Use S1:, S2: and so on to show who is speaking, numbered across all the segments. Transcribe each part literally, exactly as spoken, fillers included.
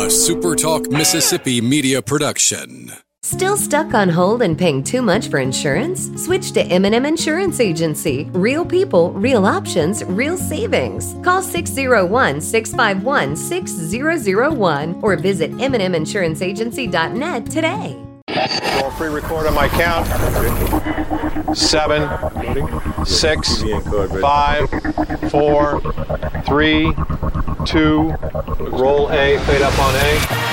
S1: A Super Talk Mississippi media production.
S2: Still stuck on hold and paying too much for insurance? Switch to M and M Insurance Agency. Real people, real options, real savings. Call six oh one, six five one, six zero zero one or visit m and m insurance agency dot net today.
S3: Roll free record on my count. Seven, six, five, four, three, two, roll A, fade up on A.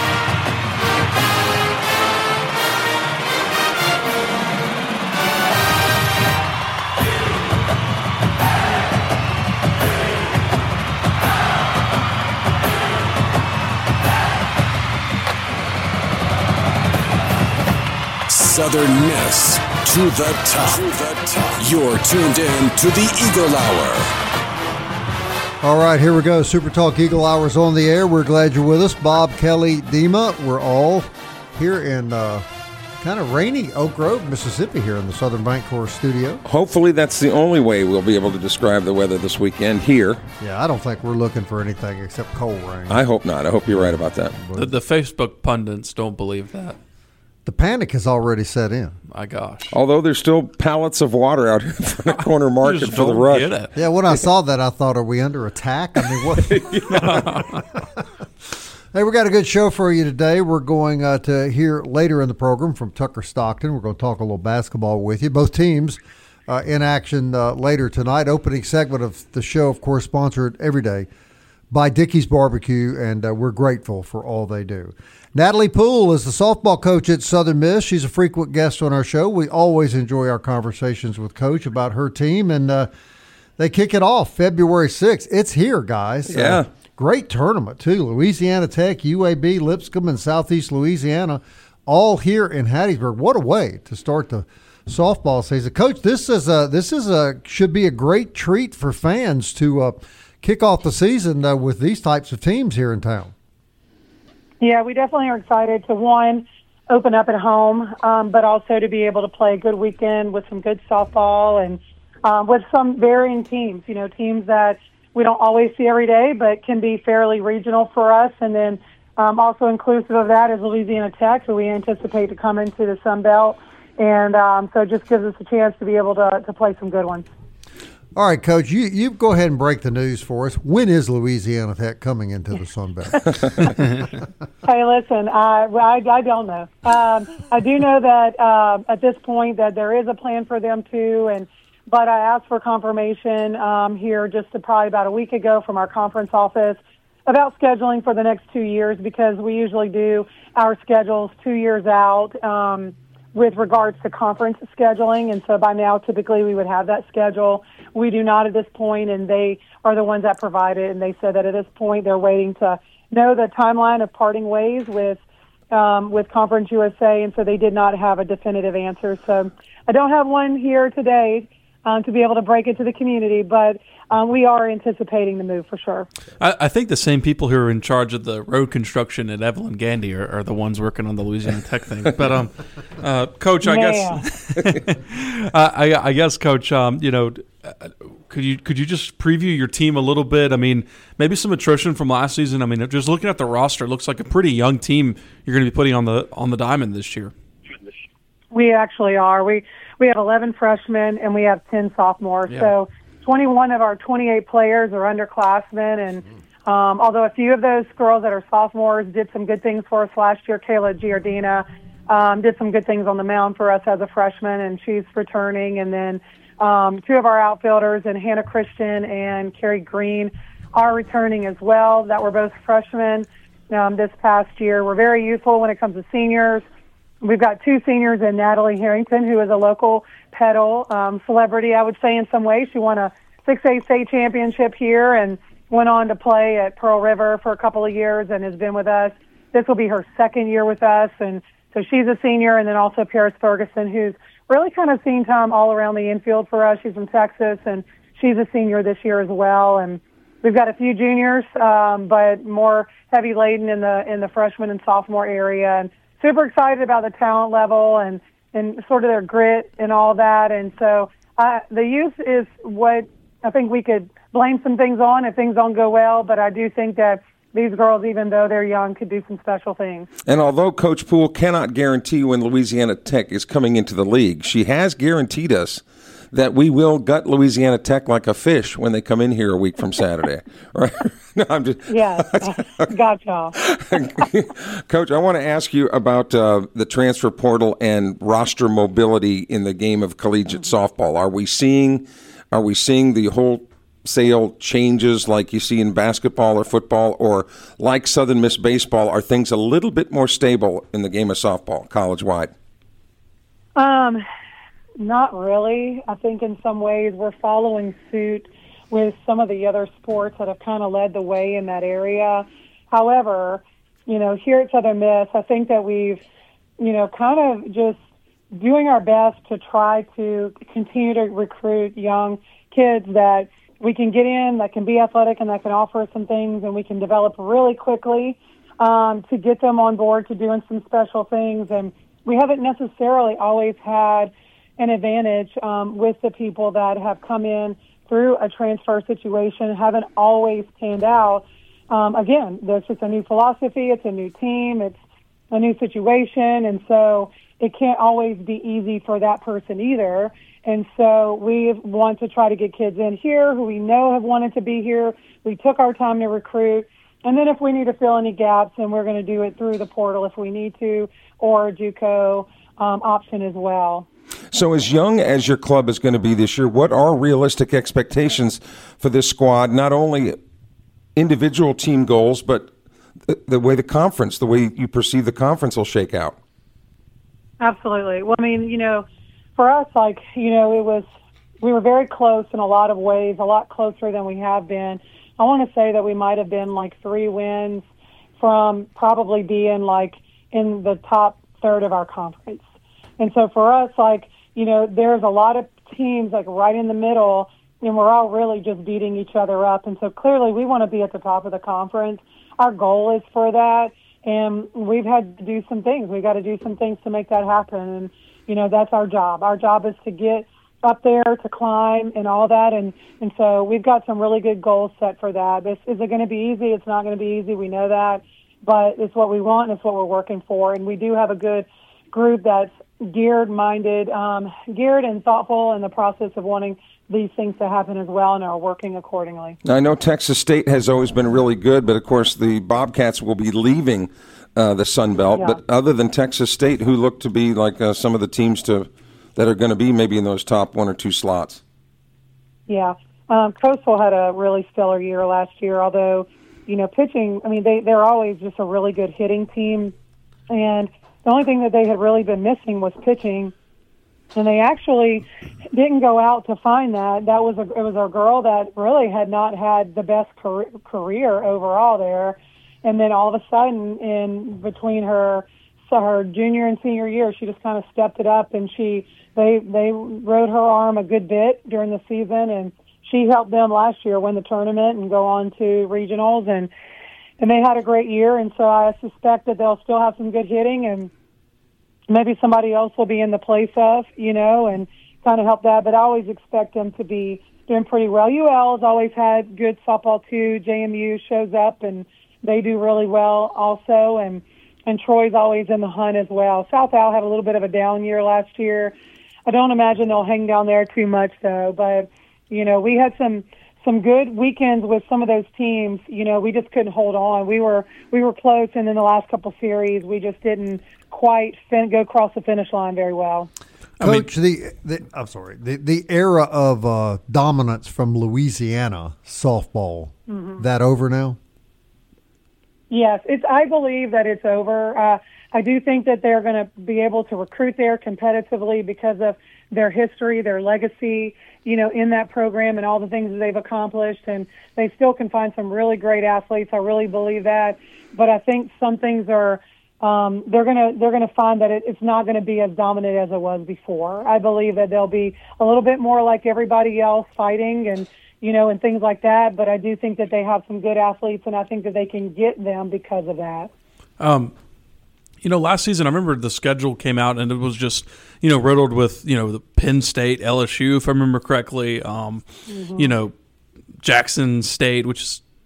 S1: Southern Miss to the top. To the top. You're tuned in to the Eagle Hour.
S4: All right, here we go. Super Talk Eagle Hour's on the air. We're glad you're with us. Bob, Kelly, Dima. We're all here in uh, kind of rainy Oak Grove, Mississippi, here in the Southern Bancorp studio.
S5: Hopefully that's the only way we'll be able to describe the weather this weekend here.
S4: Yeah, I don't think we're looking for anything except cold rain.
S5: I hope not. I hope you're right about that.
S6: The, the Facebook pundits don't believe that.
S4: The panic has already set in.
S6: My gosh.
S5: Although there's still pallets of water out here in front of Corner Market for the rush.
S4: Yeah, when I saw that, I thought, are we under attack? I mean, what? Hey, we got a good show for you today. We're going uh, to hear later in the program from Tucker Stockton. We're going to talk a little basketball with you. Both teams uh, in action uh, later tonight. Opening segment of the show, of course, sponsored every day by Dickey's Barbecue, and uh, we're grateful for all they do. Natalie Poole is the softball coach at Southern Miss. She's a frequent guest on our show. We always enjoy our conversations with Coach about her team, and uh, they kick it off February sixth. It's here, guys.
S5: Yeah.
S4: Uh, great tournament, too. Louisiana Tech, U A B, Lipscomb, and Southeast Louisiana, all here in Hattiesburg. What a way to start the softball season. Coach, this is a, this is a should be a great treat for fans to uh, kick off the season uh, with these types of teams here in town.
S7: Yeah, we definitely are excited to, one, open up at home, um, but also to be able to play a good weekend with some good softball and um, with some varying teams, you know, teams that we don't always see every day but can be fairly regional for us. And then um, also inclusive of that is Louisiana Tech, who we anticipate to come into the Sun Belt. And um, so it just gives us a chance to be able to, to play some good ones.
S4: All right, Coach, you, you go ahead and break the news for us. When is Louisiana Tech coming into the Sun Belt?
S7: Hey, listen, I, I, I don't know. Um, I do know that uh, at this point that there is a plan for them to, and but I asked for confirmation um, here just to probably about a week ago from our conference office about scheduling for the next two years because we usually do our schedules two years out um, with regards to conference scheduling, and so by now typically we would have that schedule. We do not at this point, and they are the ones that provide it, and they said that at this point they're waiting to know the timeline of parting ways with um, with Conference U S A, and so they did not have a definitive answer. So I don't have one here today um, to be able to break it to the community, but um, we are anticipating the move for sure.
S6: I, I think the same people who are in charge of the road construction at Evelyn Gandy are, are the ones working on the Louisiana Tech thing. But, um, uh, Coach, I
S7: Man.
S6: guess, uh, I, I guess, Coach, um, you know, could you could you just preview your team a little bit? I mean, maybe some attrition from last season. I mean, just looking at the roster, it looks like a pretty young team you're going to be putting on the on the diamond this year.
S7: We actually are. We we have eleven freshmen and we have ten sophomores.
S6: Yeah.
S7: So twenty-one of our twenty-eight players are underclassmen, and um, although a few of those girls that are sophomores did some good things for us last year, Kayla Giardina um, did some good things on the mound for us as a freshman, and she's returning. And then um, two of our outfielders, and Hannah Christian and Carrie Green, are returning as well. That were both freshmen um, this past year. We're very youthful when it comes to seniors. We've got two seniors in Natalie Harrington, who is a local pedal um, celebrity, I would say, in some ways. She won a six A state championship here and went on to play at Pearl River for a couple of years and has been with us. This will be her second year with us, and so she's a senior. And then also Paris Ferguson, who's really kind of seen time all around the infield for us. She's from Texas, and she's a senior this year as well. And we've got a few juniors, um, but more heavy laden in the in the freshman and sophomore area. And super excited about the talent level and, and sort of their grit and all that. And so uh, the youth is what I think we could blame some things on if things don't go well, but I do think that these girls, even though they're young, could do some special things.
S5: And although Coach Poole cannot guarantee when Louisiana Tech is coming into the league, she has guaranteed us that we will gut Louisiana Tech like a fish when they come in here a week from Saturday. Right? No, I'm just.
S7: Yeah, gotcha.
S5: Coach, I want to ask you about uh, the transfer portal and roster mobility in the game of collegiate mm-hmm. softball. Are we seeing, are we seeing the wholesale changes like you see in basketball or football, or like Southern Miss baseball, are things a little bit more stable in the game of softball, college-wide?
S7: Um. Not really. I think in some ways we're following suit with some of the other sports that have kind of led the way in that area. However, you know, here at Southern Miss, I think that we've, you know, kind of just doing our best to try to continue to recruit young kids that we can get in, that can be athletic and that can offer us some things, and we can develop really quickly um, to get them on board to doing some special things. And we haven't necessarily always had an advantage um, with the people that have come in through a transfer situation, haven't always panned out. Um, again, there's just a new philosophy, it's a new team, it's a new situation, and so it can't always be easy for that person either. And so we want to try to get kids in here who we know have wanted to be here. We took our time to recruit. And then if we need to fill any gaps, then we're going to do it through the portal if we need to, or a JUCO um, option as well.
S5: So as young as your club is going to be this year, what are realistic expectations for this squad, not only individual team goals, but the, the way the conference, the way you perceive the conference will shake out?
S7: Absolutely. Well, I mean, you know, for us, like, you know, it was, we were very close in a lot of ways, a lot closer than we have been. I want to say that we might have been like three wins from probably being like in the top third of our conference. And so for us, like, you know, there's a lot of teams like right in the middle, and we're all really just beating each other up. And so clearly we want to be at the top of the conference. Our goal is for that, and we've had to do some things. We've got to do some things to make that happen. And, you know, that's our job. Our job is to get up there, to climb and all that. And, and so we've got some really good goals set for that. This, is it going to be easy? It's not going to be easy. We know that. But it's what we want and it's what we're working for. And we do have a good group that's geared minded, um, geared and thoughtful in the process of wanting these things to happen as well, and are working accordingly.
S5: I know Texas State has always been really good, but of course the Bobcats will be leaving uh, the Sun Belt. Yeah. But other than Texas State, who look to be like uh, some of the teams to that are going to be maybe in those top one or two slots?
S7: Yeah, um, Coastal had a really stellar year last year. Although, you know, pitching, I mean, they they're always just a really good hitting team, and the only thing that they had really been missing was pitching, and they actually didn't go out to find that. That was a, it was a girl that really had not had the best career, career overall there, and then all of a sudden, in between her so her junior and senior year, she just kind of stepped it up, and she they they rode her arm a good bit during the season, and she helped them last year win the tournament and go on to regionals, and and they had a great year. And so I suspect that they'll still have some good hitting, and maybe somebody else will be in the place of, you know, and kind of help that. But I always expect them to be doing pretty well. U L has always had good softball too. J M U shows up, and they do really well also. And, and Troy's always in the hunt as well. South Al had a little bit of a down year last year. I don't imagine they'll hang down there too much, though. But, you know, we had some some good weekends with some of those teams. You know, we just couldn't hold on. We were we were close, and in the last couple series, we just didn't quite fin- go across the finish line very well.
S4: Coach, I mean, the, the I'm sorry, the the era of uh, dominance from Louisiana softball, mm-hmm. that over now?
S7: Yes, it's. I believe that it's over. Uh, I do think that they're going to be able to recruit there competitively because of their history, their legacy, you know, in that program and all the things that they've accomplished. And they still can find some really great athletes. I really believe that. But I think some things are, um, they're going to they're going to find that it, it's not going to be as dominant as it was before. I believe that they'll be a little bit more like everybody else, fighting and, you know, and things like that. But I do think that they have some good athletes, and I think that they can get them because of that. Um.
S6: You know, last season, I remember the schedule came out and it was just, you know, riddled with, you know, the Penn State, L S U, if I remember correctly, um, mm-hmm. you know, Jackson State, which is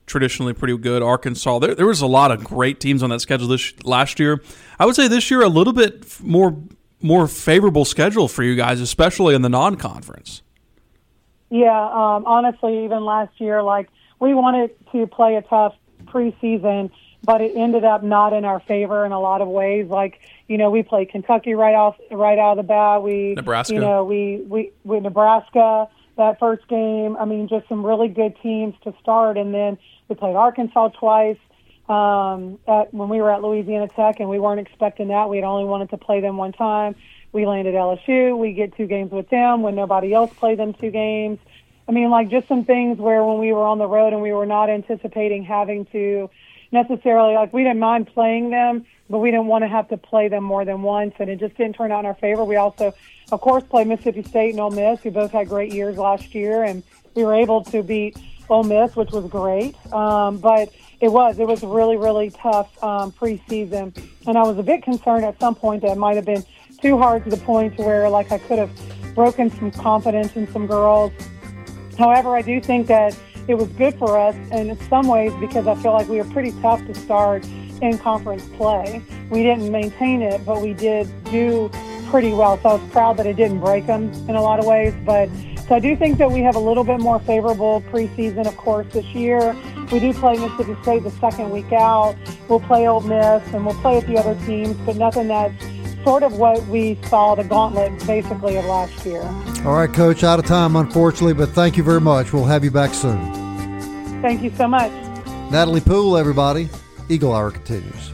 S6: traditionally pretty good. Arkansas, there, there was a lot of great teams on that schedule this last year. I would say this year a little bit more more favorable schedule for you guys, especially in the non-conference.
S7: Yeah, um, honestly, even last year, like we wanted to play a tough preseason, but it ended up not in our favor in a lot of ways. Like, you know, we played Kentucky right off right out of the bat. We,
S6: Nebraska.
S7: You know, we we we Nebraska that first game. I mean, just some really good teams to start, and then we played Arkansas twice. Um, at, when we were at Louisiana Tech, and we weren't expecting that. We had only wanted to play them one time. We landed L S U. We get two games with them when nobody else played them two games. I mean, like just some things where when we were on the road and we were not anticipating having to necessarily, like we didn't mind playing them, but we didn't want to have to play them more than once, and it just didn't turn out in our favor. We also, of course, played Mississippi State and Ole Miss, who both had great years last year, and we were able to beat Ole Miss, which was great. Um, but it was, it was really, really tough um, preseason, and I was a bit concerned at some point that it might have been too hard to the point where, like, I could have broken some confidence in some girls. However, I do think that it was good for us in some ways because I feel like we were pretty tough to start in conference play. We didn't maintain it, but we did do pretty well. So I was proud that it didn't break them in a lot of ways. But so I do think that we have a little bit more favorable preseason, of course, this year. We do play Mississippi State the second week out. We'll play Ole Miss, and we'll play a few other teams, but nothing that's sort of what we saw the gauntlet basically of last year.
S4: All right, Coach, out of time, unfortunately, but thank you very much. We'll have you back soon.
S7: Thank you so much.
S4: Natalie Poole, everybody. Eagle Hour continues.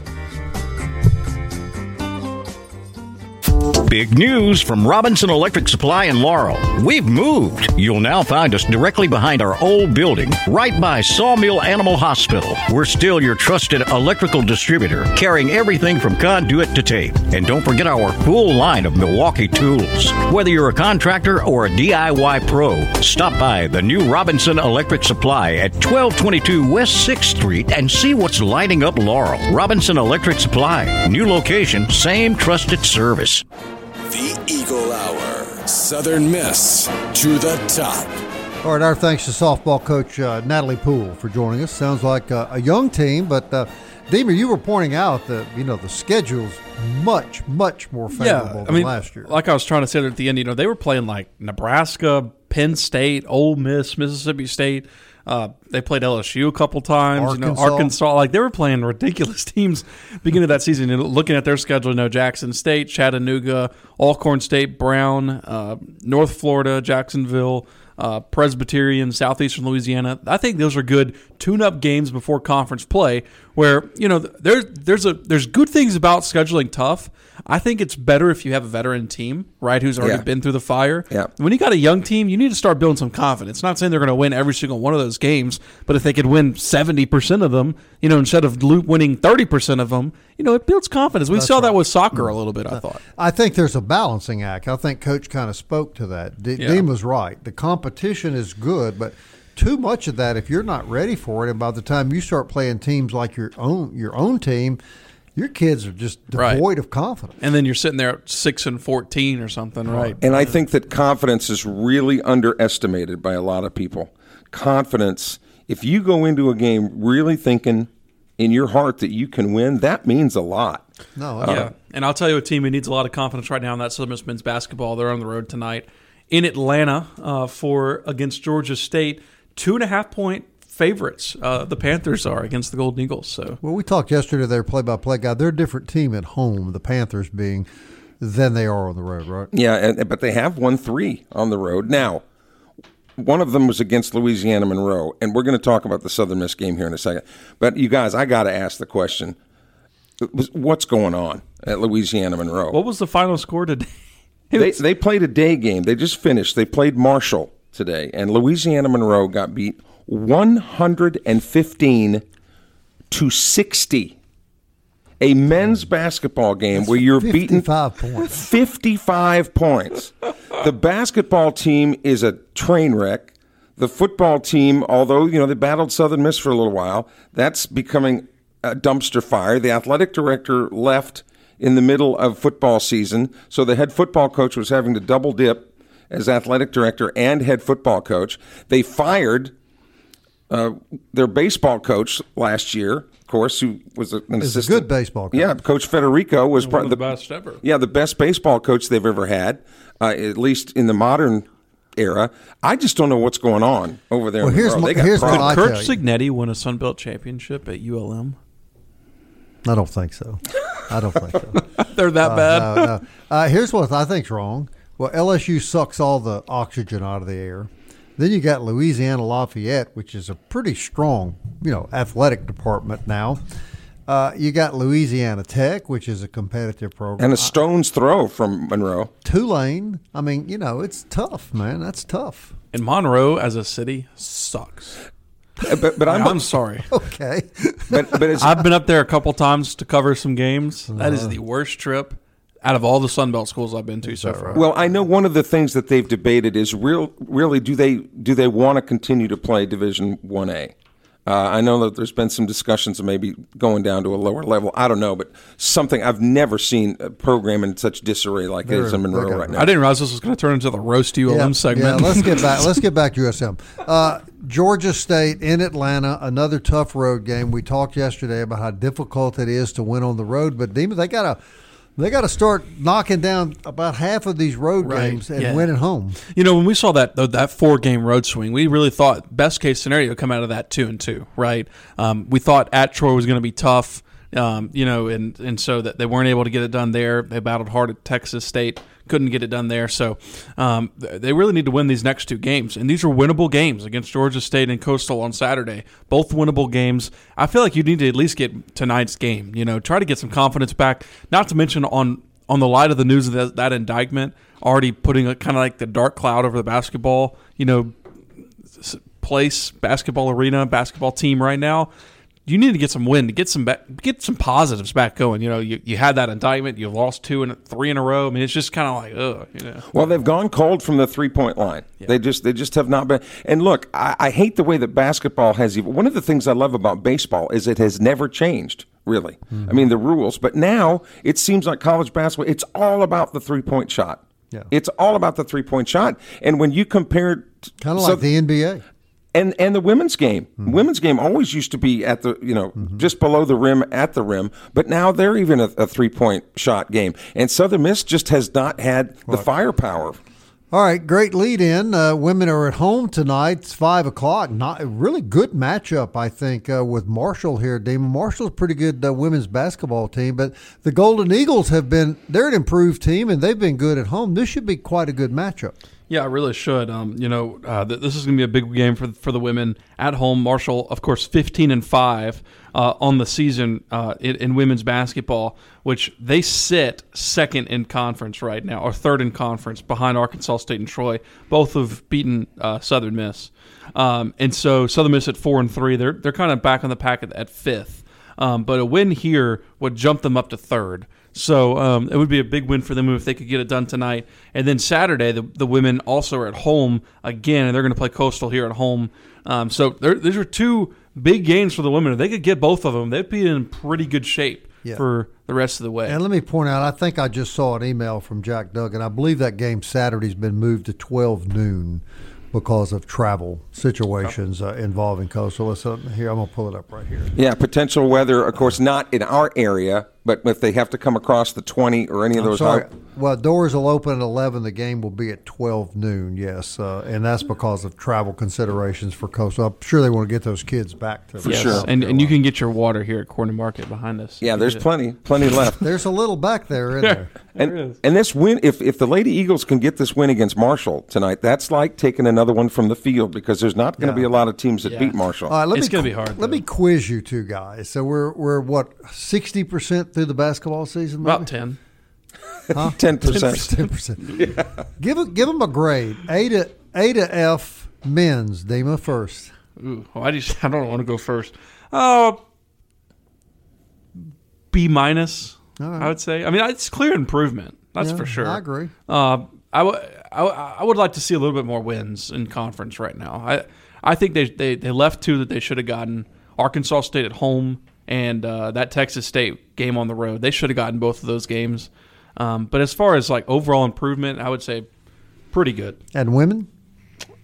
S8: Big news from Robinson Electric Supply in Laurel. We've moved. You'll now find us directly behind our old building, right by Sawmill Animal Hospital. We're still your trusted electrical distributor, carrying everything from conduit to tape. And don't forget our full line of Milwaukee tools. Whether you're a contractor or a D I Y pro, stop by the new Robinson Electric Supply at twelve twenty-two West sixth Street and see what's lighting up Laurel. Robinson Electric Supply. New location, same trusted service.
S1: The Eagle Hour. Southern Miss to the top.
S4: All right, our thanks to softball coach uh, Natalie Poole for joining us. Sounds like uh, a young team, but uh, Deemer, you were pointing out that, you know, the schedule's much, much more favorable
S6: yeah,
S4: than
S6: I mean,
S4: last year.
S6: Like I was trying to say at the end, you know, they were playing like Nebraska, Penn State, Ole Miss, Mississippi State. Uh, they played L S U a couple times.
S4: Arkansas.
S6: You know, Arkansas. Like they were playing ridiculous teams beginning of that season. And looking at their schedule, you know, Jackson State, Chattanooga, Alcorn State, Brown, uh, North Florida, Jacksonville, uh, Presbyterian, Southeastern Louisiana. I think those are good tune-up games before conference play. Where you know there's there's a there's good things about scheduling tough. I think it's better if you have a veteran team, right, who's already
S5: Yeah.
S6: been through the fire.
S5: Yeah.
S6: When you got a young team, you need to start building some confidence. Not saying they're going to win every single one of those games, but if they could win seventy percent of them, you know, instead of winning thirty percent of them, you know, it builds confidence. We
S4: That's
S6: saw
S4: right.
S6: that with soccer a little bit, I thought.
S4: I think there's a balancing act. I think Coach kind of spoke to that. D-
S6: Yeah.
S4: Dean was right. The competition is good, but too much of that, if you're not ready for it, and by the time you start playing teams like your own your own team, your kids are just devoid
S6: Right.
S4: of confidence.
S6: And then you're sitting there at six and fourteen or something, right?
S5: And I think that confidence is really underestimated by a lot of people. Confidence, if you go into a game really thinking in your heart that you can win, that means a lot.
S4: No,
S6: Yeah, and I'll tell you a team who needs a lot of confidence right now, and that's Southern Miss men's basketball. They're on the road tonight in Atlanta uh, for against Georgia State. Two and a half point favorites. Uh, the Panthers are against the Golden Eagles. So
S4: Well, we talked yesterday to their play-by-play guy. They're a different team at home, the Panthers being, than they are on the road, right?
S5: Yeah, and, but they have won three on the road. Now, one of them was against Louisiana Monroe, and we're going to talk about the Southern Miss game here in a second. But you guys, I got to ask the question, what's going on at Louisiana Monroe?
S6: what was the final score today?
S5: They, they played a day game. They just finished. They played Marshall today, and Louisiana Monroe got beat one hundred fifteen to sixty. A men's basketball game
S4: That's
S5: where you're beaten
S4: fifty-five points.
S5: fifty-five points. The basketball team is a train wreck. The football team, although you know they battled Southern Miss for a little while, that's becoming a dumpster fire. The athletic director left in the middle of football season, so the head football coach was having to double dip as athletic director and head football coach. They fired uh, their baseball coach last year, of course, who was an
S4: It's a
S5: assistant.
S4: good baseball coach.
S5: Yeah, Coach Federico was
S6: One
S5: probably
S6: of the best ever.
S5: Yeah, the best baseball coach they've ever had, uh, at least in the modern era. I just don't know what's going on over there.
S4: Well,
S5: in
S4: here's
S5: Monroe.
S4: my-
S5: They got
S4: here's what
S5: problems.
S4: I
S6: Kurt
S4: tell you.
S6: Signetti won a Sun Belt championship at U L M.
S4: I don't think so. I don't think so.
S6: They're that bad.
S4: No, no. Uh, here's what I think's wrong. Well, L S U sucks all the oxygen out of the air. Then you got Louisiana Lafayette, which is a pretty strong, you know, athletic department now. Uh, you got Louisiana Tech, which is a competitive program.
S5: And a stone's throw from Monroe.
S4: Tulane. I mean, you know, it's tough, man. That's tough.
S6: And Monroe as a city sucks.
S5: Uh, But, but I'm,
S6: I'm sorry.
S4: Okay.
S5: but, but it's,
S6: I've been up there a couple times to cover some games. That
S4: Uh-huh.
S6: is the worst trip out of all the Sun Belt schools I've been to so far.
S5: well, I know one of the things that they've debated is real. Really, do they do they want to continue to play Division One A? Uh, I know that there's been some discussions of maybe going down to a lower level. I don't know, but something I've never seen a program in such disarray like it is in Monroe
S4: they're-
S5: right now.
S6: I didn't realize this was going to turn into the roast U L M segment.
S4: Yeah, let's get back. Let's get back to U S M. Uh, Georgia State in Atlanta, another tough road game. We talked yesterday about how difficult it is to win on the road, but Dima, they got to they got to start knocking down about half of these road
S6: Right,
S4: games and
S6: yeah.
S4: win at home.
S6: You know, when we saw that that four game road swing, we really thought best case scenario would come out of that two and two, right? Um, we thought at Troy was going to be tough, um, you know, and and so that they weren't able to get it done there. They battled hard at Texas State, couldn't get it done there. So um, they really need to win these next two games, and these are winnable games against Georgia State and Coastal on Saturday. Both winnable games. I feel like you need to at least get tonight's game. You know, try to get some confidence back. Not to mention on on the light of the news of that, that indictment, already putting a kind of like the dark cloud over the basketball, you know, place, basketball arena, basketball team right now. You need to get some win to get some back, get some positives back going. You know, you, you had that indictment, you lost two and three in a row. I mean, it's just kind of like, ugh, you know.
S5: Well, they've gone cold from the three point line.
S6: Yeah.
S5: They just they just have not been. And look, I, I hate the way that basketball has. Even one of the things I love about baseball is it has never changed. Really, mm-hmm. I mean the rules. But now it seems like college basketball. It's all about the three point shot.
S4: Yeah.
S5: It's all about the three point shot. And when you compare,
S4: Kind of
S5: so,
S4: like the N B A.
S5: And and the women's game,
S4: Mm-hmm.
S5: women's game always used to be at the you know mm-hmm. just below the rim at the rim, but now they're even a, a three point shot game. And Southern Miss just has not had the
S4: Right.
S5: firepower.
S4: All right, great lead in. Uh, women are at home tonight. It's five o'clock. Not a really good matchup, I think, uh, with Marshall here. Damon Marshall's a pretty good uh, women's basketball team, but the Golden Eagles have been they're an improved team and they've been good at home. This should be quite a good matchup.
S6: Yeah, it really should. Um, you know, uh, th- this is going to be a big game for for the women at home. Marshall, of course, fifteen and five uh, on the season uh, in, in women's basketball, which they sit second in conference right now, or third in conference behind Arkansas State and Troy. Both have beaten uh, Southern Miss, um, and so Southern Miss at four and three. They're they're kind of back on the pack at, at fifth, um, but a win here would jump them up to third. So um, it would be a big win for them if they could get it done tonight. And then Saturday, the, the women also are at home again, and they're going to play Coastal here at home. Um, so these are two big games for the women. If they could get both of them, they'd be in pretty good shape
S4: Yeah.
S6: for the rest of the way.
S4: And let me point out, I think I just saw an email from Jack Duggan. I believe that game Saturday's been moved to twelve noon because of travel situations uh, involving Coastal. Let's, uh, here, I'm going to pull it up right here.
S5: Yeah, potential weather, of course, not in our area, but if they have to come across the twenty or any of
S4: I'm
S5: those.
S4: sorry.
S5: high-
S4: Well, doors will open at eleven. The game will be at twelve noon, yes. Uh, and that's because of travel considerations for Coastal. I'm sure they want to get those kids back to
S5: For
S6: yes.
S5: sure.
S6: And, and you can get your water here at Corner Market behind us.
S5: Yeah,
S6: You
S5: there's
S6: can get it.
S5: plenty, plenty left.
S4: There's a little back there, isn't there?
S5: And, and this win, if, if the Lady Eagles can get this win against Marshall tonight, that's like taking another one from the field because there's not going to
S4: Yeah.
S5: be a lot of teams that
S6: Yeah.
S5: beat Marshall.
S4: All right, let
S6: It's
S4: me
S6: gonna
S4: qu-
S6: be hard,
S4: Let
S6: though.
S4: me quiz you two guys. So we're we're what sixty percent through the basketball season? Maybe?
S6: About ten.
S5: Ten percent.
S4: Ten percent. Give it, give them a grade. A to A to F men's. Dima first.
S6: Ooh, well, I just I don't want to go first. Oh, B minus.
S4: All right.
S6: I would say. I mean, it's clear improvement. That's
S4: Yeah,
S6: for sure.
S4: I agree.
S6: Uh, I, w- I, w- I would like to see a little bit more wins in conference right now. I I think they they, they left two that they should have gotten. Arkansas State at home and uh, that Texas State game on the road. They should have gotten both of those games. Um, but as far as like overall improvement, I would say pretty good.
S4: And women.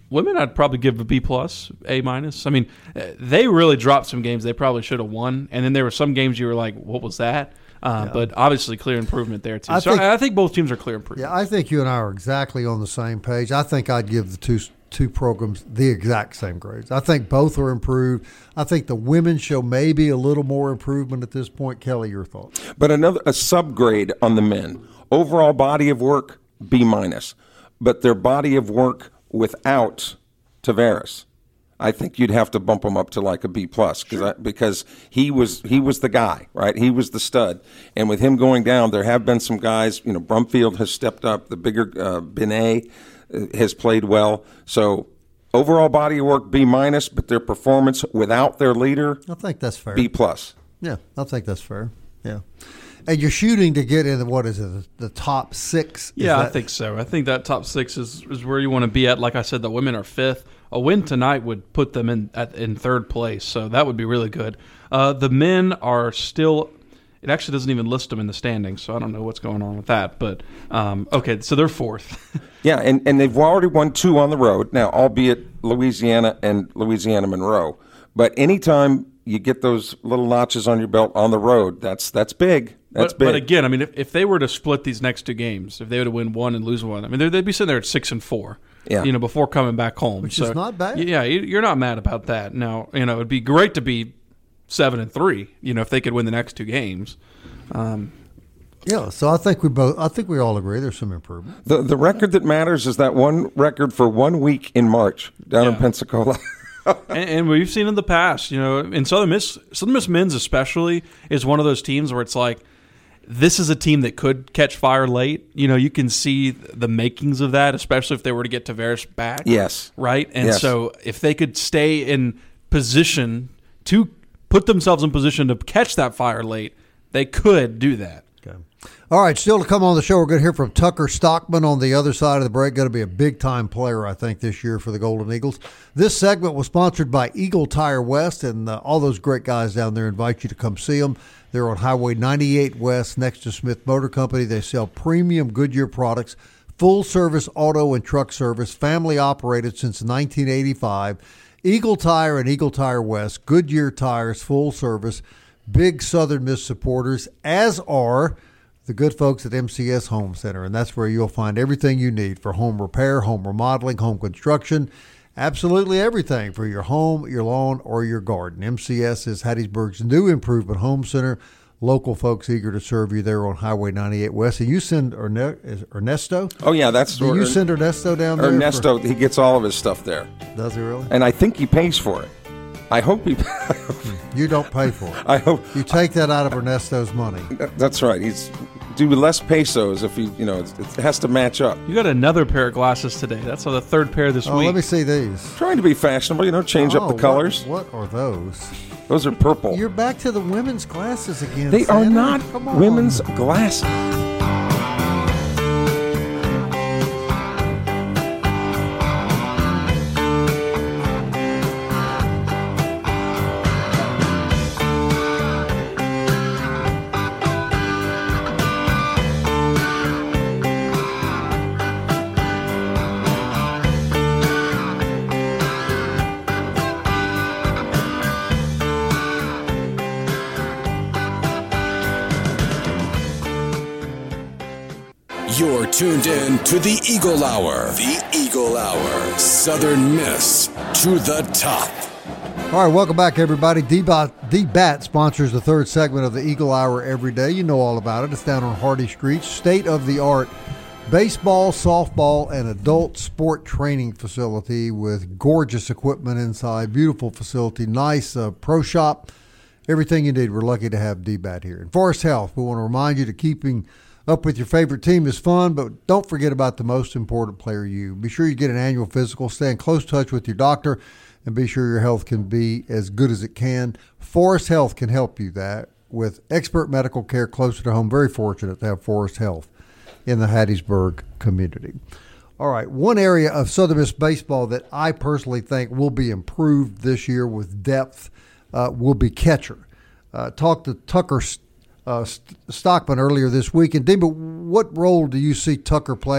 S6: Women, I'd probably give a B plus, A minus. I mean, they really dropped some games they probably should have won, and then there were some games you were like, "What was that?" Uh, yeah. But obviously, clear improvement there too. I so think, I think both teams are clear improvement.
S4: Yeah, I think you and I are exactly on the same page. I think I'd give the two two programs the exact same grades. I think both are improved. I think the women show maybe a little more improvement at this point. Kelly, your thoughts?
S5: But another a subgrade on the men. Overall body of work, B minus. But their body of work without Taveras, I think you'd have to bump him up to like a B plus sure. because he was he was the guy, right? He was the stud, and with him going down, there have been some guys. You know, Brumfield has stepped up. The bigger uh, Binet has played well. So overall body of work B minus, but their performance without their leader,
S4: I think that's fair.
S5: B plus.
S4: Yeah, I think that's fair. Yeah. And you're shooting to get in, what is it, the top six? Is
S6: yeah,
S4: that-
S6: I think so. I think that top six is, is where you want to be at. Like I said, the women are fifth. A win tonight would put them in at, in third place, so that would be really good. Uh, the men are still – it actually doesn't even list them in the standings, so I don't know what's going on with that. But, um, okay, so they're fourth.
S5: yeah, and, and they've already won two on the road, now albeit Louisiana and Louisiana Monroe. But anytime you get those little notches on your belt on the road, that's that's big. That's
S6: but,
S5: big.
S6: But again, I mean, if, if they were to split these next two games, if they were to win one and lose one, I mean, they'd be sitting there at six and four.
S5: Yeah.
S6: You know, before coming back home,
S4: which
S6: so,
S4: is not bad.
S6: Yeah, you're not mad about that. Now, you know, it'd be great to be seven and three. You know, if they could win the next two games. Um,
S4: yeah, so I think we both. I think we all agree there's some improvement.
S5: The the record that matters is that one record for one week in March down
S6: yeah.
S5: in Pensacola.
S6: and, and we've seen in the past, you know, in Southern Miss, Southern Miss men's especially is one of those teams where it's like, this is a team that could catch fire late. You know, you can see the makings of that, especially if they were to get Taveras back.
S5: Yes.
S6: Right? And
S5: yes.
S6: so if they could stay in position to put themselves in position to catch that fire late, they could do that.
S4: Okay. All right, still to come on the show, we're going to hear from Tucker Stockman on the other side of the break. Going to be a big-time player, I think, this year for the Golden Eagles. This segment was sponsored by Eagle Tire West, and uh, all those great guys down there invite you to come see them. They're on Highway ninety-eight West next to Smith Motor Company. They sell premium Goodyear products, full-service auto and truck service, family-operated since nineteen eighty-five. Eagle Tire and Eagle Tire West, Goodyear tires, full service, big Southern Miss supporters, as are the good folks at M C S Home Center. And that's where you'll find everything you need for home repair, home remodeling, home construction, absolutely everything for your home, your lawn, or your garden. M C S is Hattiesburg's new improvement home center. Local folks eager to serve you there on Highway ninety-eight West. And you send Erne- Ernesto?
S5: Oh, yeah, that's
S4: Do you send Ernesto down there?
S5: Ernesto, for- he gets all of his stuff there.
S4: Does he really?
S5: And I think he pays for it. I hope he.
S4: You don't pay for it.
S5: I hope
S4: you take that out of Ernesto's money.
S5: That's right. He's do less pesos if he, you know, it has to match up.
S6: You got another pair of glasses today. That's the third pair this
S4: oh,
S6: week.
S4: Let me see these.
S5: Trying to be fashionable, you know, change
S4: oh,
S5: up the colors.
S4: What, what are those?
S5: Those are purple.
S4: You're back to the women's glasses again.
S5: They
S4: Santa.
S5: are not women's glasses.
S1: You're tuned in to the Eagle Hour. The Eagle Hour. Southern Miss to the top.
S4: All right, welcome back, everybody. D-Bat, D-Bat sponsors the third segment of the Eagle Hour every day. You know all about it. It's down on Hardy Street. State-of-the-art baseball, softball, and adult sport training facility with gorgeous equipment inside. Beautiful facility. Nice uh, pro shop. Everything you need. We're lucky to have D-Bat here. And Forest Health, we want to remind you that keeping up with your favorite team is fun, but don't forget about the most important player, you. Be sure you get an annual physical, stay in close touch with your doctor, and be sure your health can be as good as it can. Forest Health can help you that with expert medical care closer to home. Very fortunate to have Forest Health in the Hattiesburg community. All right, one area of Southern Miss baseball that I personally think will be improved this year with depth uh, will be catcher. Uh, talked to Tucker Uh, Stockman earlier this week. And, Dean, but what role do you see Tucker playing?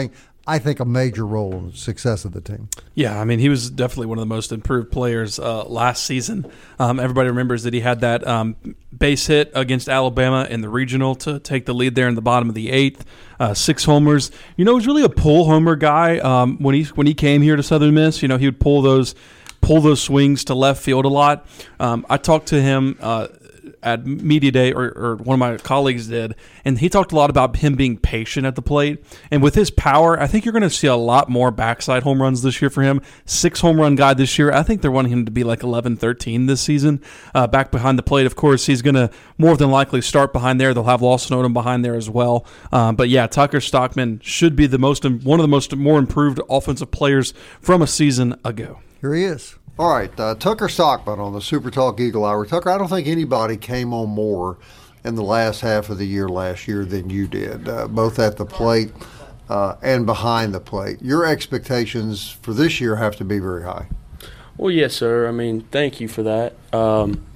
S4: I think, a major role in the success of the team.
S6: Yeah, I mean, he was definitely one of the most improved players uh, last season. Um, everybody remembers that he had that um, base hit against Alabama in the regional to take the lead there in the bottom of the eighth, uh, six homers. You know, he was really a pull homer guy um, when he when he came here to Southern Miss. You know, he would pull those pull those swings to left field a lot. Um, I talked to him uh, at Media Day, or, or one of my colleagues did, and he talked a lot about him being patient at the plate. And with his power, I think you're going to see a lot more backside home runs this year for him. Six home run guy this year. I think they're wanting him to be like eleven, thirteen this season. Uh, back behind the plate, of course, he's going to more than likely start behind there. They'll have Lawson Odom behind there as well. Um, but yeah, Tucker Stockman should be the most one of the most more improved offensive players from a season ago.
S4: Here he is. All right, uh, Tucker Stockman on the Super Talk Eagle Hour. Tucker, I don't think anybody came on more in the last half of the year last year than you did, uh, both at the plate uh, and behind the plate. Your expectations for this year have to be very high.
S9: Well, yes, sir. I mean, thank you for that. Um,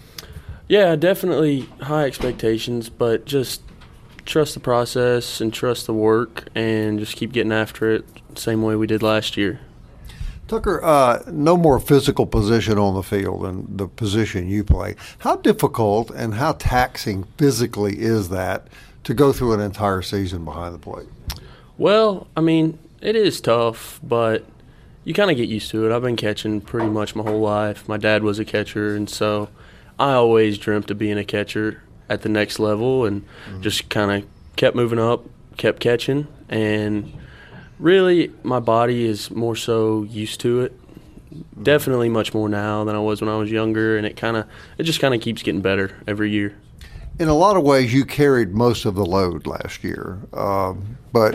S9: yeah, definitely high expectations, but just trust the process and trust the work and just keep getting after it same way we did last year.
S4: Tucker, uh, no more physical position on the field than the position you play. How difficult and how taxing physically is that to go through an entire season behind the plate?
S9: Well, I mean, it is tough, but you kind of get used to it. I've been catching pretty much my whole life. My dad was a catcher, and so I always dreamt of being a catcher at the next level and mm-hmm. just kind of kept moving up, kept catching, and really, my body is more so used to it. Definitely much more now than I was when I was younger, and it kind of it just kind of keeps getting better every year.
S4: In a lot of ways, you carried most of the load last year, um, but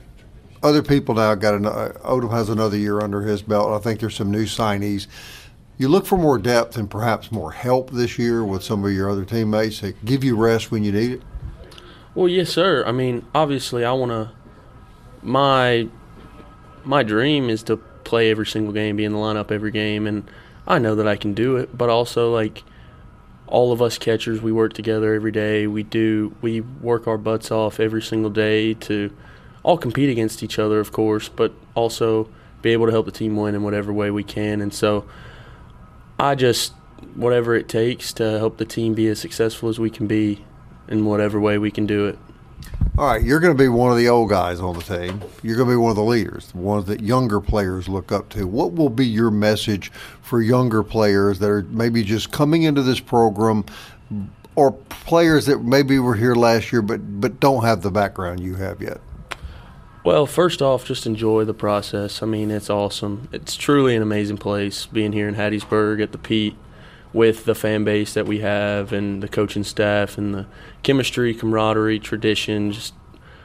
S4: other people now got an, uh, Odom has another year under his belt. I think there's some new signees. You look for more depth and perhaps more help this year with some of your other teammates that give you rest when you need it.
S9: Well, yes, sir. I mean, obviously, I want to. My my dream is to play every single game, be in the lineup every game, and I know that I can do it. But also, like, all of us catchers, we work together every day. We do we work our butts off every single day to all compete against each other, of course, but also be able to help the team win in whatever way we can. And so I just, whatever it takes to help the team be as successful as we can be in whatever way we can do it.
S4: All right, you're going to be one of the old guys on the team. You're going to be one of the leaders, the ones that younger players look up to. What will be your message for younger players that are maybe just coming into this program, or players that maybe were here last year but, but don't have the background you have yet?
S9: Well, first off, just enjoy the process. I mean, it's awesome. It's truly an amazing place being here in Hattiesburg at the Pete, with the fan base that we have and the coaching staff and the chemistry, camaraderie, tradition, just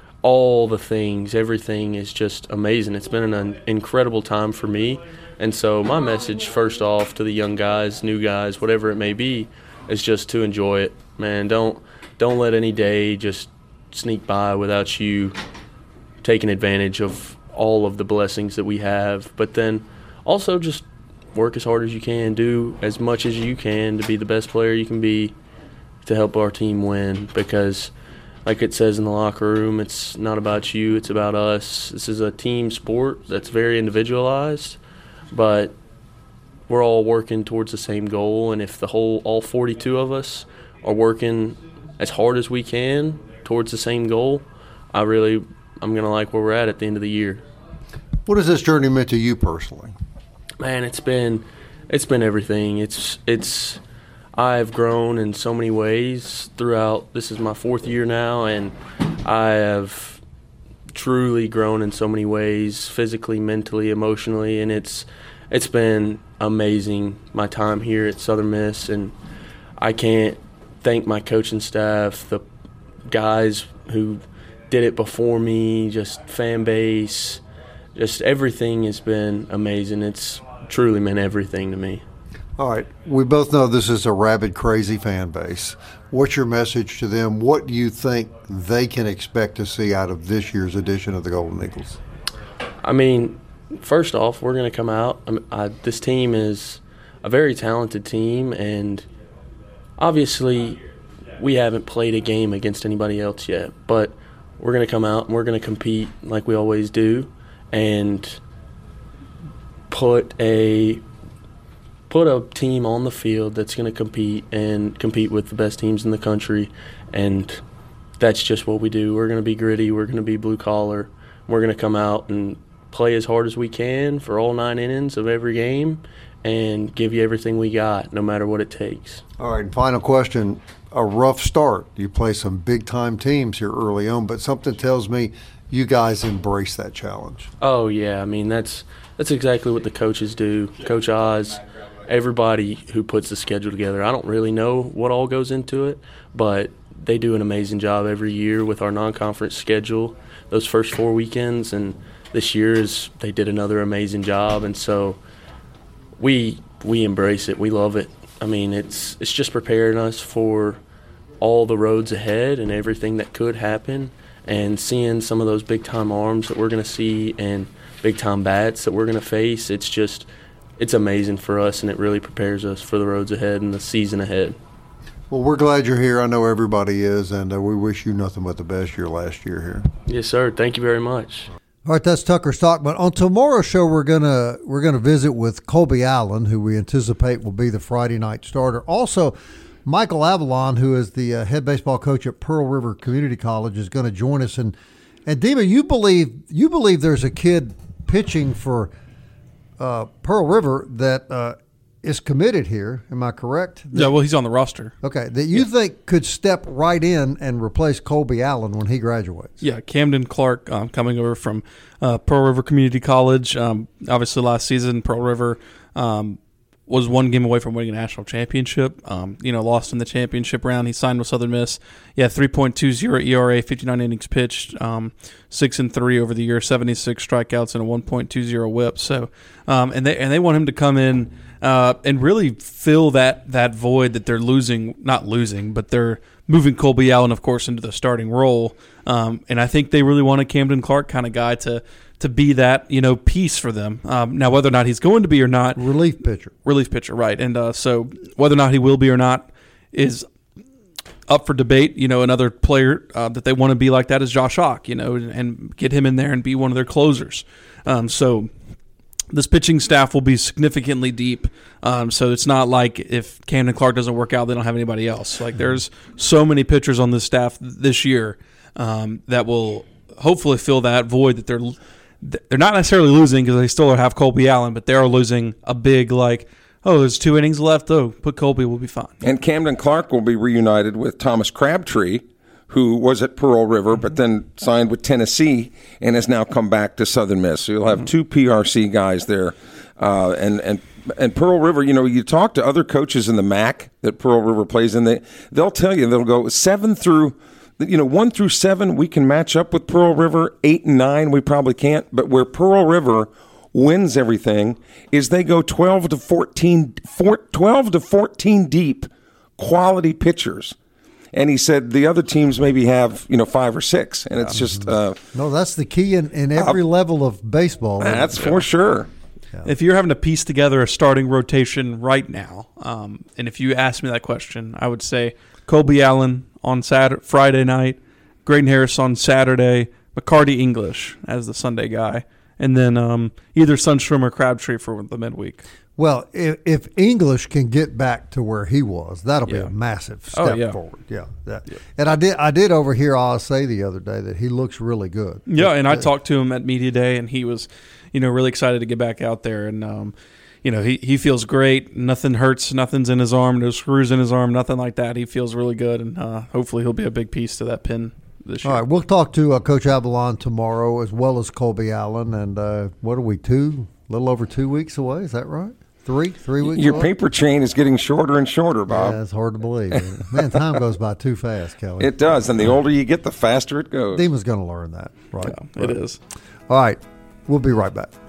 S9: all the things. Everything is just amazing. It's been an incredible time for me. And so my message, first off, to the young guys, new guys, whatever it may be, is just to enjoy it. Man, don't don't let any day just sneak by without you taking advantage of all of the blessings that we have. But then also just work as hard as you can, do as much as you can to be the best player you can be to help our team win, because like it says in the locker room, it's not about you, it's about us. This is a team sport that's very individualized, but we're all working towards the same goal, and if the whole all forty-two of us are working as hard as we can towards the same goal, I really I'm going to like where we're at at the end of the year.
S4: What has this journey meant to you personally?
S9: Man, it's been it's been everything. It's it's I've grown in so many ways throughout. This is my fourth year now, and I have truly grown in so many ways, physically, mentally, emotionally, and it's it's been amazing, my time here at Southern Miss, and I can't thank my coaching staff, the guys who did it before me, just fan base, just everything has been amazing. It's truly meant everything to me.
S4: All right. We both know this is a rabid, crazy fan base. What's your message to them? What do you think they can expect to see out of this year's edition of the Golden Eagles?
S9: I mean, first off, we're going to come out. I, I, this team is a very talented team, and obviously we haven't played a game against anybody else yet, but we're going to come out and we're going to compete like we always do. and put a put a team on the field that's going to compete and compete with the best teams in the country. And that's just what we do. We're going to be gritty. We're going to be blue collar. We're going to come out and play as hard as we can for all nine innings of every game and give you everything we got, no matter what it takes.
S4: All right, and final question. A rough start. You play some big-time teams here early on, but something tells me you guys embrace that challenge.
S9: Oh, yeah. I mean, that's that's exactly what the coaches do. Coach Oz, everybody who puts the schedule together. I don't really know what all goes into it, but they do an amazing job every year with our non-conference schedule, those first four weekends, and this year is they did another amazing job, and so we we embrace it. We love it. I mean, it's it's just preparing us for all the roads ahead and everything that could happen, and seeing some of those big-time arms that we're going to see and big-time bats that we're going to face. It's just it's amazing for us, and it really prepares us for the roads ahead and the season ahead.
S4: Well, we're glad you're here. I know everybody is, and uh, we wish you nothing but the best your last year here.
S9: Yes, sir. Thank you very much.
S4: All right, that's Tucker Stockman. On tomorrow's show, we're gonna we're gonna visit with Colby Allen, who we anticipate will be the Friday night starter. Also, Michael Avalon, who is the uh, head baseball coach at Pearl River Community College, is going to join us. And and Dima, you believe you believe there's a kid pitching for uh, Pearl River that uh, is committed here. Am I correct? That,
S6: yeah, well, he's on the roster.
S4: Okay, that you yeah. think could step right in and replace Colby Allen when he graduates.
S6: Yeah, Camden Clark um, coming over from uh, Pearl River Community College. Um, obviously, last season, Pearl River um, was one game away from winning a national championship. Um, you know, lost in the championship round. He signed with Southern Miss. Yeah, three point two oh E R A, fifty-nine innings pitched, um, six and three over the year, seventy-six strikeouts, and a one point two oh whip. So, um, and they and they want him to come in uh, and really fill that that void that they're losing. Not losing, but they're moving Colby Allen, of course, into the starting role. Um, and I think they really want a Camden Clark kind of guy to. to be that, you know, piece for them. Um, now, whether or not he's going to be or not.
S4: Relief pitcher.
S6: Relief pitcher, right. And uh, so whether or not he will be or not is up for debate. You know, another player uh, that they want to be like that is Josh Ock, you know, and, and get him in there and be one of their closers. Um, so this pitching staff will be significantly deep. Um, so it's not like if Camden Clark doesn't work out, they don't have anybody else. Like there's so many pitchers on this staff this year um, that will hopefully fill that void that they're They're not necessarily losing because they still have Colby Allen, but they are losing a big, like, oh, there's two innings left. Oh, put Colby, we'll be fine.
S5: And Camden Clark will be reunited with Thomas Crabtree, who was at Pearl River, but then signed with Tennessee and has now come back to Southern Miss. So you'll have two P R C guys there. Uh, and, and and Pearl River, you know, you talk to other coaches in the M A C that Pearl River plays in, they, they'll tell you, they'll go seven through – you know, one through seven, we can match up with Pearl River. Eight and nine, we probably can't. But where Pearl River wins everything is they go twelve to fourteen, twelve to fourteen deep, quality pitchers. And he said the other teams maybe have, you know, five or six. And it's just uh,
S4: no, that's the key in, in every uh, level of baseball.
S5: That's for sure.
S6: Yeah. If you're having to piece together a starting rotation right now, um, and if you asked me that question, I would say Colby Allen on Saturday, Friday night, Graydon Harris on Saturday, McCarty English as the Sunday guy, and then um, either Sundstrom or Crabtree for the midweek.
S4: Well, if, if English can get back to where he was, that'll yeah. be a massive step
S6: oh, yeah.
S4: forward. Yeah, that, yeah. And I did I did overhear Oz say the other day that he looks really good.
S6: Yeah, and I talked to him at Media Day, and he was, you know, really excited to get back out there, and um, you know, he, he feels great. Nothing hurts. Nothing's in his arm. No screws in his arm. Nothing like that. He feels really good, and uh, hopefully he'll be a big piece to that pin this year.
S4: All right, we'll talk to uh, Coach Avalon tomorrow as well as Colby Allen. And uh, what are we, two, a little over two weeks away? Is that right? Three? Three weeks
S5: Your
S4: away?
S5: Paper chain is getting shorter and shorter, Bob.
S4: Yeah, it's hard to believe. Man, time goes by too fast, Kelly.
S5: It does, and the older you get, the faster it goes.
S4: Dima's going to learn that, right?
S6: Yeah,
S4: right.
S6: It is.
S4: All right, we'll be right back.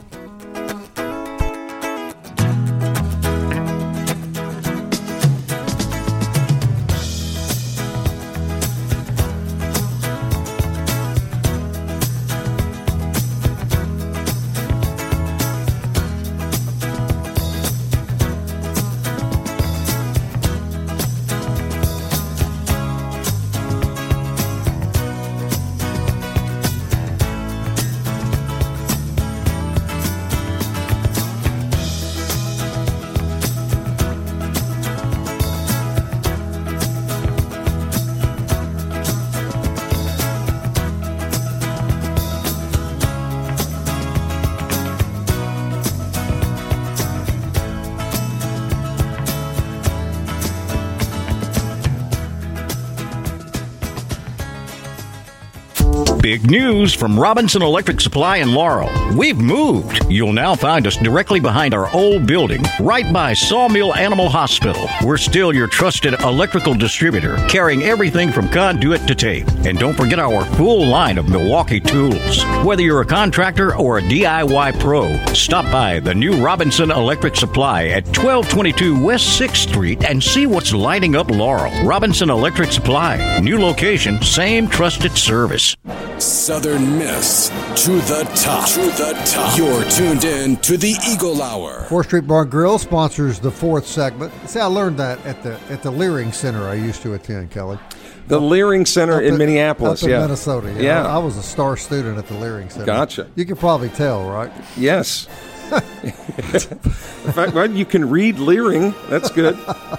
S8: Big news from Robinson Electric Supply in Laurel. We've moved. You'll now find us directly behind our old building, right by Sawmill Animal Hospital. We're still your trusted electrical distributor, carrying everything from conduit to tape. And don't forget our full line of Milwaukee tools. Whether you're a contractor or a D I Y pro, stop by the new Robinson Electric Supply at twelve twenty-two West sixth Street and see what's lighting up Laurel. Robinson Electric Supply. New location, same trusted service.
S1: Southern Miss to the top. To the top. You're tuned in to the Eagle Hour.
S4: fourth Street Bar and Grill sponsors the fourth segment. See, I learned that at the at the Leering Center I used to attend, Kelly.
S5: The Leering Center
S4: Up
S5: in
S4: at-
S5: Up
S4: up in
S5: yeah.
S4: Minnesota. Yeah.
S5: Yeah.
S4: I, I was a star student at the Leering Center.
S5: Gotcha.
S4: You can probably tell, right?
S5: Yes. In fact, well, you can read Leering. That's good.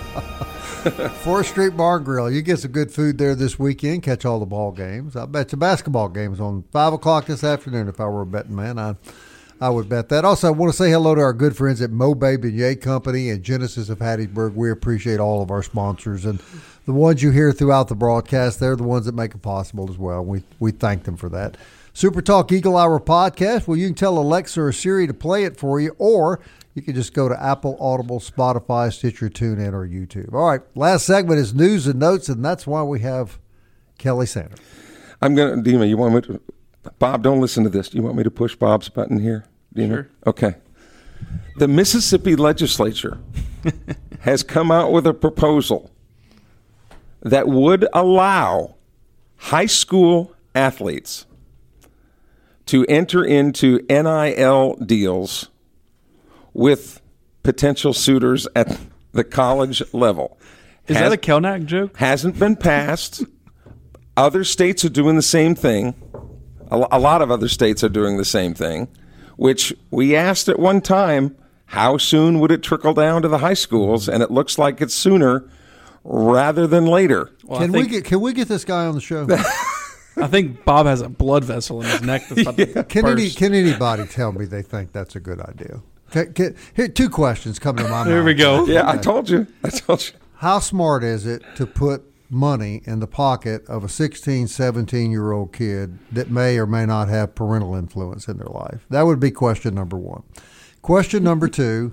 S4: fourth Street Bar and Grill. You get some good food there this weekend. Catch all the ball games. I bet you basketball games on five o'clock this afternoon. If I were a betting man, I, I would bet that. Also, I want to say hello to our good friends at Mobay Beignet Company and Genesis of Hattiesburg. We appreciate all of our sponsors. And the ones you hear throughout the broadcast, they're the ones that make it possible as well. We, we thank them for that. Super Talk Eagle Hour podcast. Well, you can tell Alexa or Siri to play it for you, or you can just go to Apple, Audible, Spotify, Stitcher, TuneIn, or YouTube. All right, last segment is news and notes, and that's why we have Kelly Sander.
S5: I'm going to, Dima, you want me to, Bob, don't listen to this. Do you want me to push Bob's button here, Dima?
S6: Sure.
S5: Okay. The Mississippi legislature has come out with a proposal that would allow high school athletes to enter into N I L deals with potential suitors at the college level.
S6: Is
S5: Has,
S6: that a Kelknack joke?
S5: Hasn't been passed. Other states are doing the same thing. A, a lot of other states are doing the same thing, which we asked at one time, how soon would it trickle down to the high schools? And it looks like it's sooner rather than later.
S6: Well,
S4: can
S6: I think,
S4: we get can we get this guy on the show?
S6: I think Bob has a blood vessel in his neck that's about to
S4: Can any,
S6: burst.
S4: can anybody tell me they think that's a good idea? Can, can, here, two questions come to my mind.
S6: There we go.
S5: Yeah, I told you. I told you.
S4: How smart is it to put money in the pocket of a sixteen, seventeen-year-old kid that may or may not have parental influence in their life? That would be question number one. Question number two,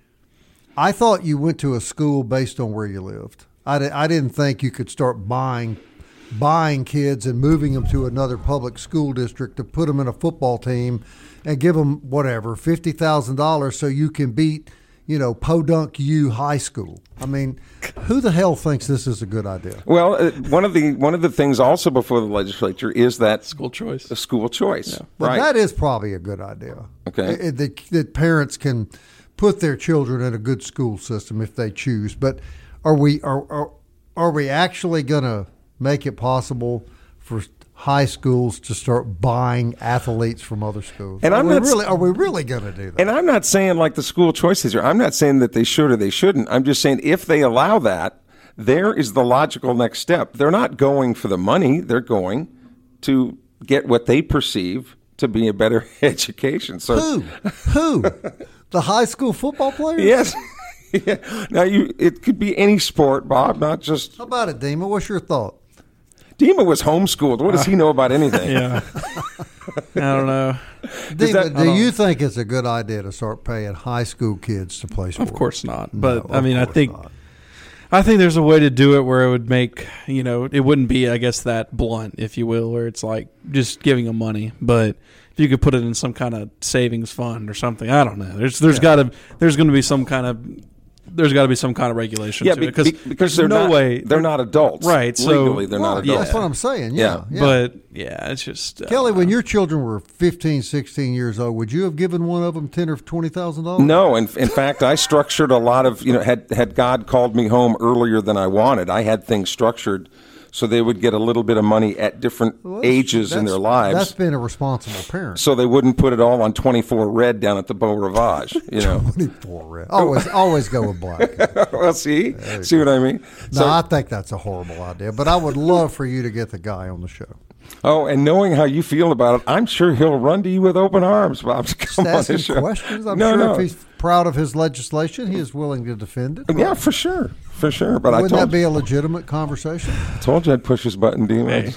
S4: I thought you went to a school based on where you lived. I, di- I didn't think you could start buying buying kids and moving them to another public school district to put them in a football team and give them whatever fifty thousand dollars so you can beat, you know, Podunk U High School. I mean, who the hell thinks this is a good idea?
S5: Well, uh, one of the one of the things also before the legislature is that
S6: School choice.
S5: a school choice.
S4: But
S5: right?
S4: that is probably a good idea.
S5: Okay.
S4: Uh, That, that parents can put their children in a good school system if they choose. But are we are are, are we actually going to make it possible for high schools to start buying athletes from other schools?
S5: And
S4: are
S5: I'm
S4: we
S5: not s-
S4: really are we really going to do that?
S5: And I'm not saying like the school choices are. I'm not saying that they should or they shouldn't. I'm just saying if they allow that, there is the logical next step. They're not going for the money. They're going to get what they perceive to be a better education. So
S4: Who? Who? The high school football players?
S5: yes. Yeah. Now you, it could be any sport, Bob, not just.
S4: How about it, Dima? What's your thought?
S5: Dima was homeschooled. What does he know about anything?
S6: Yeah. I don't know.
S4: Dima,
S5: that-
S4: do you think it's a good idea to start paying high school kids to play sports?
S6: Of course not.
S4: No,
S6: But
S4: of
S6: I mean, I
S4: course
S6: think
S4: not.
S6: I think there's a way to do it where it would make, you know, it wouldn't be, I guess, that blunt, if you will, where it's like just giving them money. But if you could put it in some kind of savings fund or something, I don't know. There's there's
S4: Yeah.
S6: got to there's going to be some kind of there's got to be some kind of regulation
S5: Yeah,
S6: to
S5: be,
S6: it because
S5: be- because they're
S6: no
S5: not,
S6: way
S5: they're not adults.
S6: Right, so-
S5: Legally, they're not
S4: Right,
S5: adults.
S4: That's what I'm saying. Yeah.
S5: Yeah.
S4: yeah.
S6: But yeah, it's just uh,
S4: Kelly, when your children were fifteen, sixteen years old, would you have given one of them ten or twenty thousand dollars?
S5: No, in, in fact, I structured a lot of, you know, had, had God called me home earlier than I wanted, I had things structured so they would get a little bit of money at different
S4: Well, that's-
S5: ages in
S4: that's-
S5: their lives.
S4: That's been a responsible parent.
S5: So they wouldn't put it all on twenty-four red down at the Beau Rivage, you know.
S4: twenty-four red. Always, always go with black.
S5: Well, see? See what I mean?
S4: No,
S5: So-
S4: I think that's a horrible idea. But I would love for you to get the guy on the show.
S5: Oh, and knowing how you feel about it, I'm sure he'll run to you with open arms, Bob. to
S4: Just
S5: come on
S4: ask
S5: the
S4: him
S5: show.
S4: questions. I'm
S5: no,
S4: sure
S5: no.
S4: if he's proud of his legislation, he is willing to defend it.
S5: Yeah, for sure. For sure. But
S4: Wouldn't
S5: I
S4: that
S5: told,
S4: be a legitimate conversation?
S5: told you I'd push his button, Demon.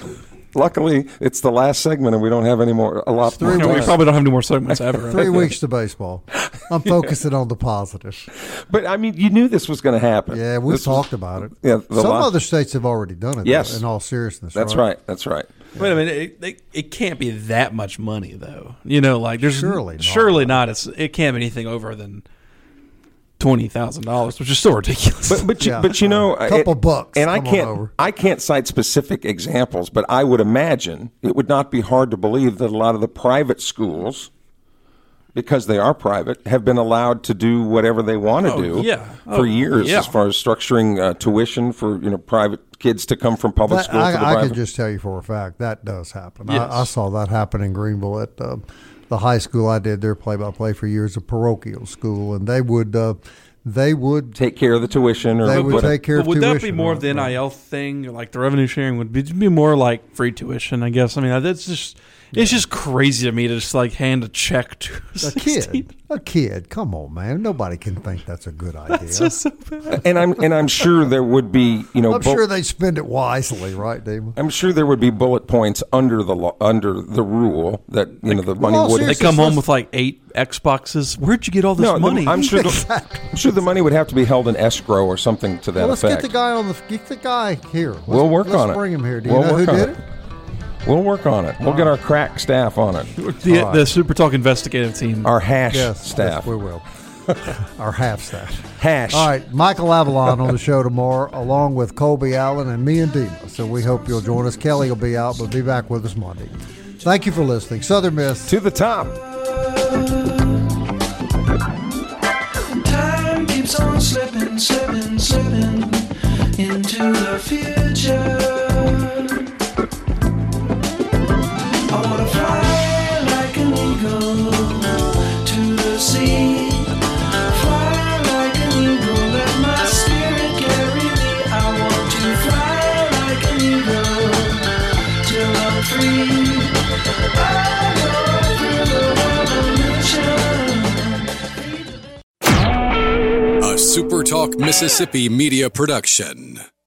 S5: Luckily, it's the last segment, and we don't have any more. A lot.
S4: Three
S5: more
S6: We
S4: weeks.
S6: probably don't have any more segments ever.
S4: Three weeks to baseball. I'm focusing on the positive.
S5: But I mean, you knew this was going to happen.
S4: Yeah, we've
S5: This
S4: talked
S5: was,
S4: about it.
S5: Yeah, the
S4: Some
S5: last-
S4: other states have already done it.
S5: Yes.
S4: though, in all seriousness.
S5: That's
S4: right.
S5: right. That's right.
S6: Wait a minute, it, it, it can't be that much money though. You know, like there's
S4: Surely not.
S6: surely not. It's it can't be anything over than twenty thousand dollars, which is still ridiculous.
S5: But but you,
S4: Yeah.
S5: but you know,
S4: A couple
S5: it-
S4: bucks.
S5: and I
S4: Come on
S5: can't
S4: over.
S5: I can't cite specific examples, but I would imagine it would not be hard to believe that a lot of the private schools, because they are private, have been allowed to do whatever they want to
S6: Oh,
S5: do
S6: yeah.
S5: for
S6: Oh,
S5: years,
S6: yeah.
S5: as far as structuring uh, tuition for you know private kids to come from public
S4: That,
S5: school to the
S4: I, I
S5: private.
S4: can just tell you for a fact that does happen.
S6: Yes.
S4: I, I saw that happen in Greenville at uh, the high school. I did their play-by-play for years, a parochial school, and they would uh, they would
S5: take care of the tuition, or
S4: they would
S5: whatever.
S4: take care
S6: But
S4: of
S6: would
S4: tuition.
S6: that be more of the
S4: right,
S6: N I L thing, or like the revenue sharing? Would be, be more like free tuition? I guess. I mean, that's just it's just crazy to me to just like hand a check to a
S4: A
S6: sixteen.
S4: kid, a kid. Come on, man. Nobody can think that's a good idea.
S6: It's just so bad.
S5: and I'm and I'm sure there would be you know
S4: I'm
S5: bu-
S4: sure they spend it wisely, right, Damon?
S5: I'm sure there would be bullet points under the law, under the rule that you know the money
S4: well,
S5: would.
S6: They
S4: seriously,
S6: come home
S4: let's-
S6: with like eight Xboxes. Where'd you get all this
S5: No, the-
S6: money?
S5: I'm sure. The, I'm sure the money would have to be held in escrow or something to that
S4: Well, let's
S5: effect.
S4: get the guy on the get the guy here. Let's,
S5: We'll work
S4: let's
S5: on it.
S4: Bring him here. Do you
S5: We'll
S4: know who
S5: work on
S4: did
S5: it.
S4: it?
S5: We'll work on it. We'll get our crack staff on it.
S6: the,
S4: All right.
S6: the Super Talk investigative team.
S5: Our hash
S4: Yes,
S5: staff.
S4: yes, we will. Our half staff.
S5: Hash.
S4: All right, Michael Avalon on the show tomorrow, along with Colby Allen and me and Dima. So we hope you'll join us. Kelly will be out, but be back with us Monday. Thank you for listening. Southern Miss.
S5: To the top.
S10: Time keeps on slipping, slipping, slipping into the future. I wanna fly like an eagle to the sea. Fly like an eagle, let my spirit carry me. I want to fly like an eagle till I'm free. I go through the revolution.
S1: A SuperTalk Mississippi media production.